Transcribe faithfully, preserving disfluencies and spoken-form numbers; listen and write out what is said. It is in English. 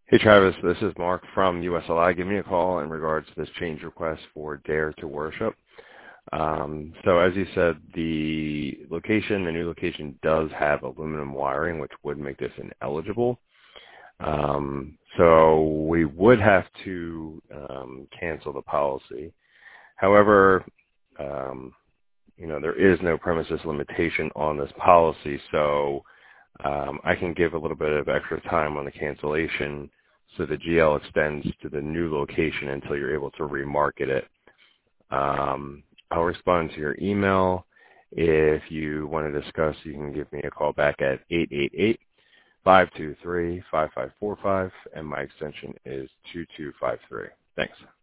Hey Travis, this is Mark from U S L I. Give me a call in regards to this change request for Dare to Worship. Um, so as you said, the location, the new location does have aluminum wiring, which would make this ineligible. Um, so we would have to um, cancel the policy. However, um, you know, there is no premises limitation on this policy, so um, I can give a little bit of extra time on the cancellation so the G L extends to the new location until you're able to remarket it. Um, I'll respond to your email. If you want to discuss, you can give me a call back at eight eight eight, five two three, five five four five, and my extension is two two five three. Thanks.